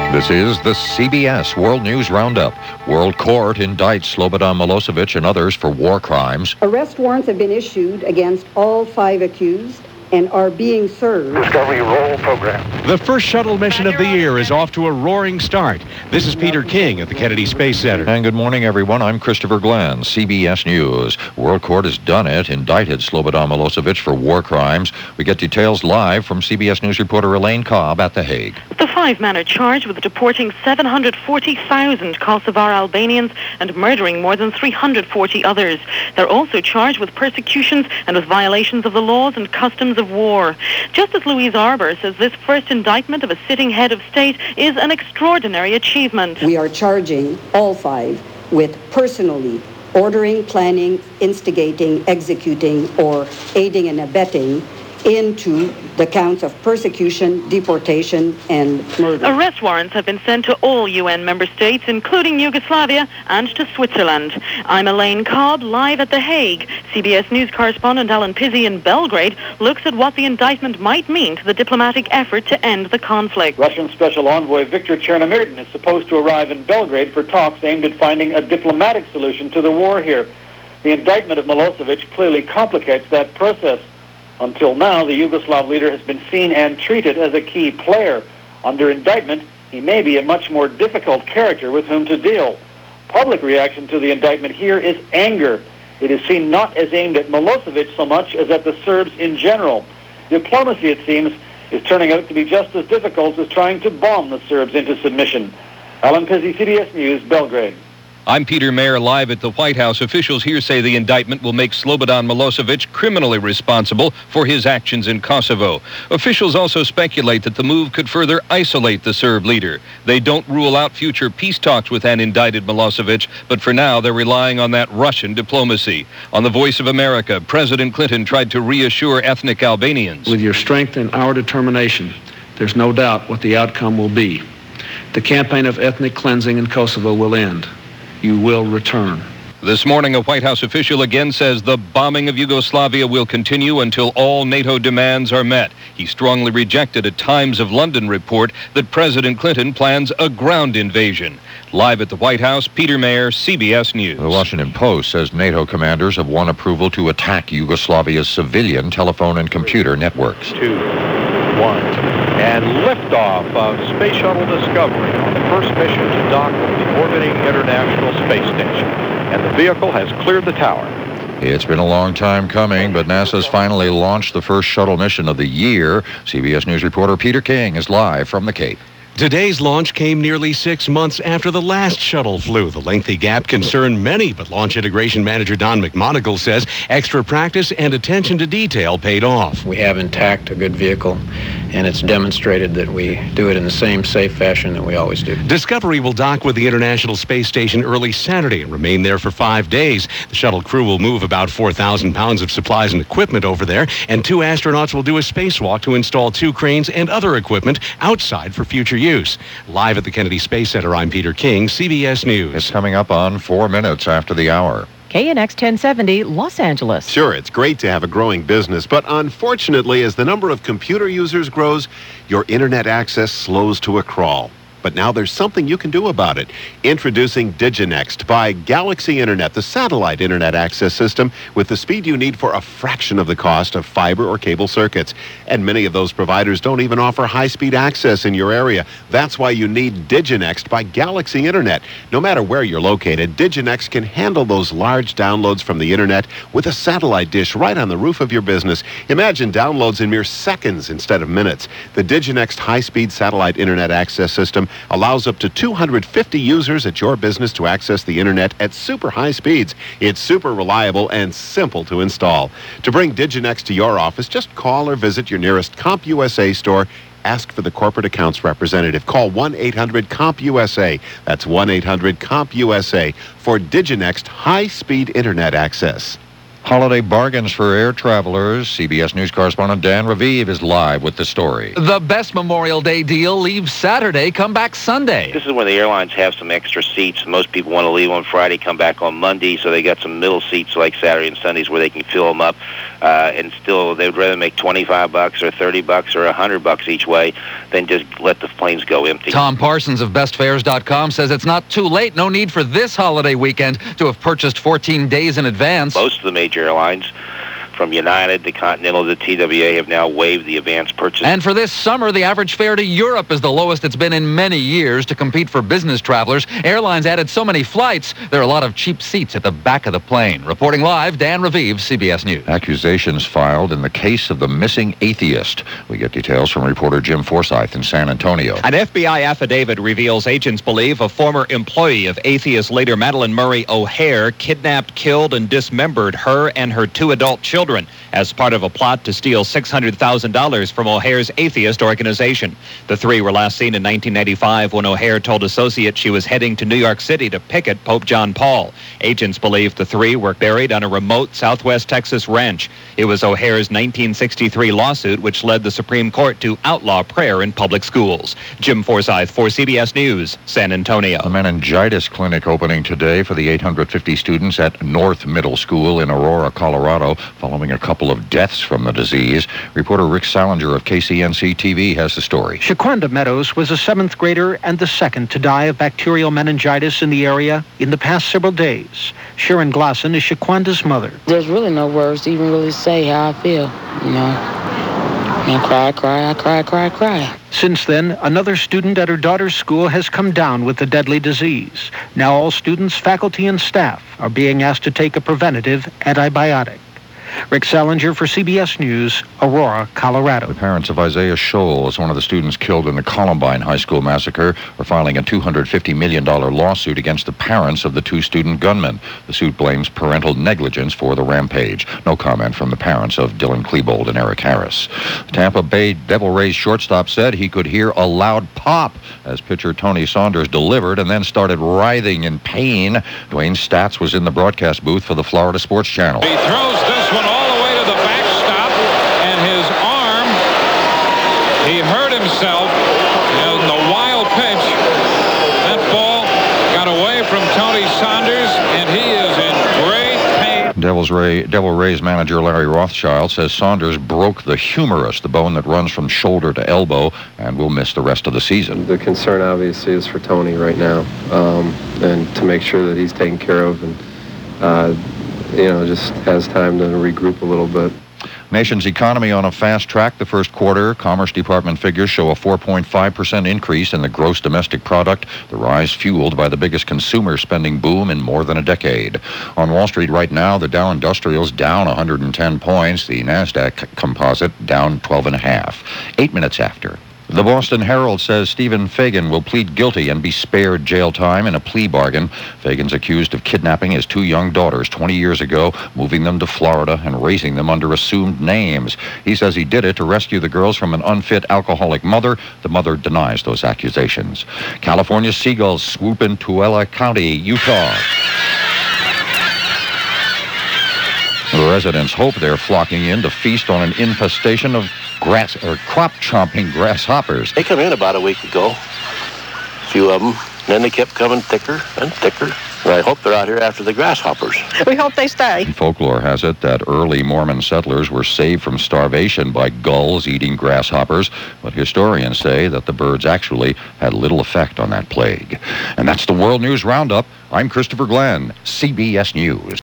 This is the CBS World News Roundup. World Court indicts Slobodan Milosevic and others for war crimes. Arrest warrants have been issued against all 5 accused and are being served. Discovery Roll Program. The first shuttle mission of the year is off to a roaring start. This is Peter King at the Kennedy Space Center. And good morning, everyone. I'm Christopher Glenn, CBS News. World Court has done it, indicted Slobodan Milosevic for war crimes. We get details live from CBS News reporter Elaine Cobb at The Hague. The 5 men are charged with deporting 740,000 Kosovar Albanians and murdering more than 340 others. They're also charged with persecutions and with violations of the laws and customs of war. Justice Louise Arbour says this first indictment of a sitting head of state is an extraordinary achievement. We are charging all 5 with personally ordering, planning, instigating, executing, or aiding and abetting into the counts of persecution, deportation, and murder. Arrest warrants have been sent to all UN member states, including Yugoslavia and to Switzerland. I'm Elaine Cobb, live at The Hague. CBS News correspondent Alan Pizzi in Belgrade looks at what the indictment might mean to the diplomatic effort to end the conflict. Russian Special Envoy Viktor Chernomyrdin is supposed to arrive in Belgrade for talks aimed at finding a diplomatic solution to the war here. The indictment of Milosevic clearly complicates that process. Until now, the Yugoslav leader has been seen and treated as a key player. Under indictment, he may be a much more difficult character with whom to deal. Public reaction to the indictment here is anger. It is seen not as aimed at Milosevic so much as at the Serbs in general. Diplomacy, it seems, is turning out to be just as difficult as trying to bomb the Serbs into submission. Alan Pizzi, CBS News, Belgrade. I'm Peter Mayer, live at the White House. Officials here say the indictment will make Slobodan Milosevic criminally responsible for his actions in Kosovo. Officials also speculate that the move could further isolate the Serb leader. They don't rule out future peace talks with an indicted Milosevic, but for now they're relying on that Russian diplomacy. On the Voice of America, President Clinton tried to reassure ethnic Albanians. With your strength and our determination, there's no doubt what the outcome will be. The campaign of ethnic cleansing in Kosovo will end. You will return. This morning, a White House official again says the bombing of Yugoslavia will continue until all NATO demands are met. He strongly rejected a Times of London report that President Clinton plans a ground invasion. Live at the White House, Peter Mayer, CBS News. The Washington Post says NATO commanders have won approval to attack Yugoslavia's civilian telephone and computer networks. 2, 1. And liftoff of Space Shuttle Discovery on the first mission to dock with the orbiting International Space Station. And the vehicle has cleared the tower. It's been a long time coming, but NASA's finally launched the first shuttle mission of the year. CBS News reporter Peter King is live from the Cape. Today's launch came nearly 6 months after the last shuttle flew. The lengthy gap concerned many, but launch integration manager Don McMonagle says extra practice and attention to detail paid off. We have intact a good vehicle, and it's demonstrated that we do it in the same safe fashion that we always do. Discovery will dock with the International Space Station early Saturday and remain there for 5 days. The shuttle crew will move about 4,000 pounds of supplies and equipment over there, and 2 astronauts will do a spacewalk to install 2 cranes and other equipment outside for future use. Live at the Kennedy Space Center, I'm Peter King, CBS News. It's coming up on 4 minutes after the hour. KNX 1070, Los Angeles. Sure, it's great to have a growing business, but unfortunately, as the number of computer users grows, your internet access slows to a crawl. But now there's something you can do about it. Introducing DigiNext by Galaxy Internet, the satellite internet access system with the speed you need for a fraction of the cost of fiber or cable circuits. And many of those providers don't even offer high-speed access in your area. That's why you need DigiNext by Galaxy Internet. No matter where you're located, DigiNext can handle those large downloads from the internet with a satellite dish right on the roof of your business. Imagine downloads in mere seconds instead of minutes. The DigiNext high-speed satellite internet access system allows up to 250 users at your business to access the internet at super high speeds. It's super reliable and simple to install. To bring DigiNext to your office, just call or visit your nearest CompUSA store. Ask for the corporate accounts representative. Call 1-800-COMP-USA. That's 1-800-COMP-USA for DigiNext high-speed internet access. Holiday bargains for air travelers. CBS News correspondent Dan Raviv is live with the story. The best Memorial Day deal leaves Saturday, come back Sunday. This is when the airlines have some extra seats. Most people want to leave on Friday, come back on Monday, so they got some middle seats like Saturday and Sundays where they can fill them up. And still, they would rather make $25 or $30 or $100 each way than just let the planes go empty. Tom Parsons of BestFares.com says it's not too late. No need for this holiday weekend to have purchased 14 days in advance. Most of the major airlines, from United to Continental to TWA, have now waived the advance purchase. And for this summer, the average fare to Europe is the lowest it's been in many years. To compete for business travelers, airlines added so many flights, there are a lot of cheap seats at the back of the plane. Reporting live, Dan Raviv, CBS News. Accusations filed in the case of the missing atheist. We get details from reporter Jim Forsyth in San Antonio. An FBI affidavit reveals agents believe a former employee of atheist leader Madalyn Murray O'Hair kidnapped, killed, and dismembered her and her 2 adult children as part of a plot to steal $600,000 from O'Hair's atheist organization. The 3 were last seen in 1995 when O'Hair told associates she was heading to New York City to picket Pope John Paul. Agents believe the 3 were buried on a remote Southwest Texas ranch. It was O'Hair's 1963 lawsuit which led the Supreme Court to outlaw prayer in public schools. Jim Forsyth for CBS News, San Antonio. A meningitis clinic opening today for the 850 students at North Middle School in Aurora, Colorado, following a couple of deaths from the disease. Reporter Rick Salinger of KCNC-TV has the story. Shaquanda Meadows was a 7th grader and the second to die of bacterial meningitis in the area in the past several days. Sharon Glasson is Shaquanda's mother. There's really no words to even really say how I feel, you know. I cry. Since then, another student at her daughter's school has come down with the deadly disease. Now all students, faculty, and staff are being asked to take a preventative antibiotic. Rick Salinger for CBS News, Aurora, Colorado. The parents of Isaiah Scholes, one of the students killed in the Columbine High School massacre, are filing a $250 million lawsuit against the parents of the 2 student gunmen. The suit blames parental negligence for the rampage. No comment from the parents of Dylan Klebold and Eric Harris. The Tampa Bay Devil Rays shortstop said he could hear a loud pop as pitcher Tony Saunders delivered and then started writhing in pain. Dwayne Statz was in the broadcast booth for the Florida Sports Channel. He throws this one all the way to the backstop, and his arm, he hurt himself in the wild pitch. That ball got away from Tony Saunders, and he is in great pain. Devil Rays manager Larry Rothschild says Saunders broke the humerus, the bone that runs from shoulder to elbow, and will miss the rest of the season. The concern obviously is for Tony right now, and to make sure that he's taken care of and just has time to regroup a little bit. Nation's economy on a fast track the first quarter. Commerce Department figures show a 4.5% increase in the gross domestic product, the rise fueled by the biggest consumer spending boom in more than a decade. On Wall Street right now, the Dow Industrial's down 110 points, the NASDAQ Composite down 12.5. 8 minutes after. The Boston Herald says Stephen Fagan will plead guilty and be spared jail time in a plea bargain. Fagan's accused of kidnapping his 2 young daughters 20 years ago, moving them to Florida and raising them under assumed names. He says he did it to rescue the girls from an unfit alcoholic mother. The mother denies those accusations. California seagulls swoop in Tooele County, Utah. The residents hope they're flocking in to feast on an infestation of crop-chomping grasshoppers. They come in about a week ago, a few of them. Then they kept coming thicker and thicker. And I hope they're out here after the grasshoppers. We hope they stay. Folklore has it that early Mormon settlers were saved from starvation by gulls eating grasshoppers, but historians say that the birds actually had little effect on that plague. And that's the World News Roundup. I'm Christopher Glenn, CBS News.